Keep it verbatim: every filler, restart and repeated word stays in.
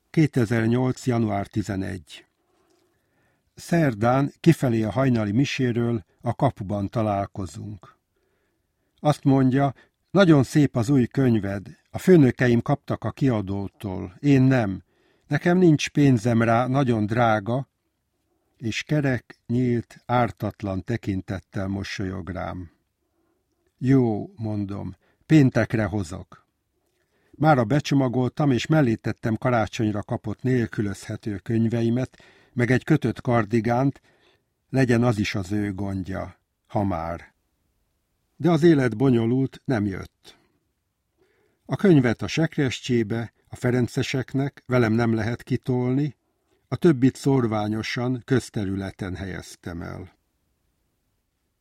kétezer-nyolc. január tizenegy. Szerdán kifelé a hajnali miséről a kapuban találkozunk. Azt mondja, nagyon szép az új könyved, a főnökeim kaptak a kiadótól, én nem. Nekem nincs pénzem rá, nagyon drága, és kerek, nyílt, ártatlan tekintettel mosolyog rám. Jó, mondom, péntekre hozok. Mára becsomagoltam, és mellé tettem karácsonyra kapott nélkülözhető könyveimet, meg egy kötött kardigánt, legyen az is az ő gondja, ha már. De az élet bonyolult, nem jött. A könyvet a sekrestyébe, a ferenceseknek, velem nem lehet kitolni, a többit szorványosan, közterületen helyeztem el.